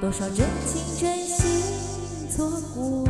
多少真情真心错过。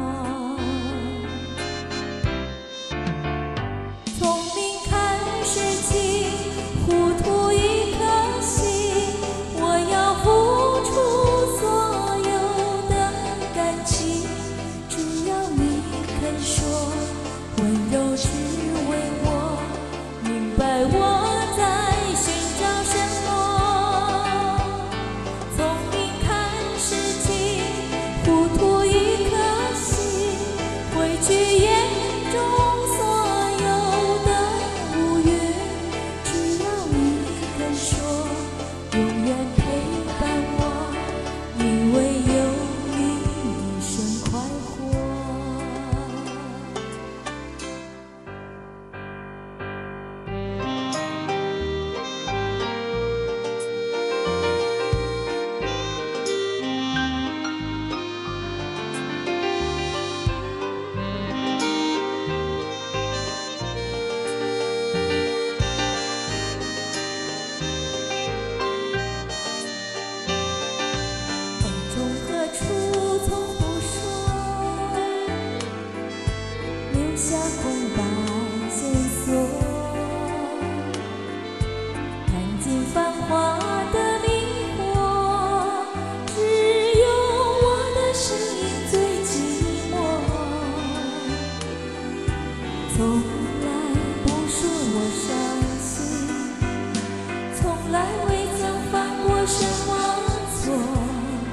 聪明看事情，糊涂一颗心。我要付出所有的感情，只要你肯说温柔只为我，明白我在寻找什么。聪明看事情，糊涂一颗心，挥去眼中所有的乌云，只要你肯说永远陪伴我，因为有你一生快活。从何处从不说，留下空白线索，看尽繁华的迷惑，只有我的声音最寂寞。从来不说我伤心，从来未曾犯过什么错。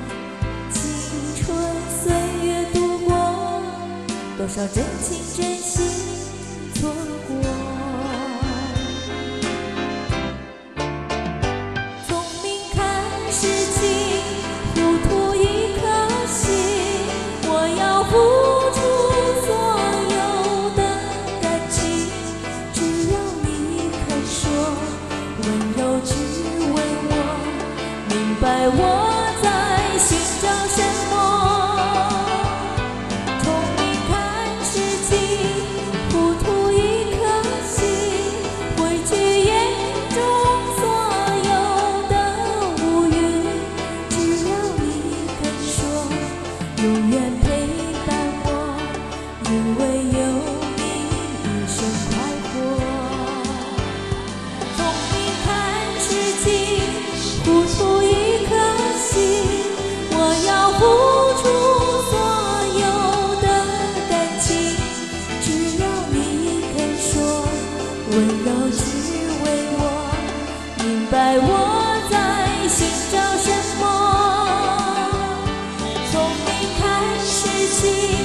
岁月度过，多少真情真心错过。聪明看事情，糊涂一颗心。我要付出所有的感情，只要你肯说温柔只为我，明白我在寻找什么。永远陪伴我，因为有你一生快活。聪明看事情，糊涂一颗心。我要付出所有的感情，只要你肯说温柔只为我，明白我在寻找什么。看事情。